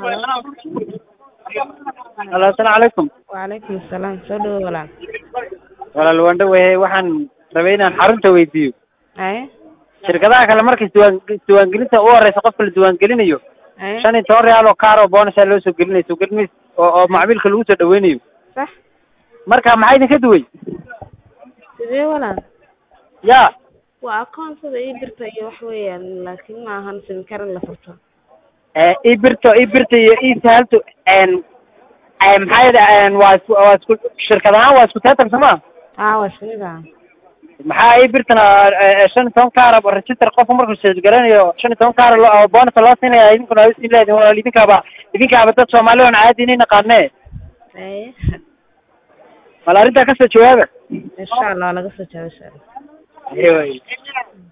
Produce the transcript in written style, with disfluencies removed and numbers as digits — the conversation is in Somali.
Halo, asalaamaaleykum. Waalaikum salaam. Soo dhawo walaal. Walaal waan dhawahay, waxaan rabay inaan xarunta weydiiyo. Haye. Shirkadaha kale markay diiwaangelinta u horeysa qofka la diiwaangelinayo Haye. 15 real oo kaar oo bonus ah loo soo gelinayo soo gelmis oo macmiilka lagu soo dhaweynayo. Sax. Marka maxay idinka duway? Sidee walaal? Ya, Waa akoonsada ii dirta iyo wax weeyaan laakiin ma ahan sim kar la furto. ibirto iyo sahalto maxay waa isku shirkadahan waa isku taatan sama? Waa shiniga. maxaa ibirtana 15 kaar oo register qof markuu soo galanayo 15 kaar oo bonus loo siinaya idinkuna ay siin leedahay walaal idinkaaba dad Soomaali oo caadi inay naqaanee. Haye. Walaal arinta ka soo jawaaba. Insha Allah laga soo jawaabo. Eey.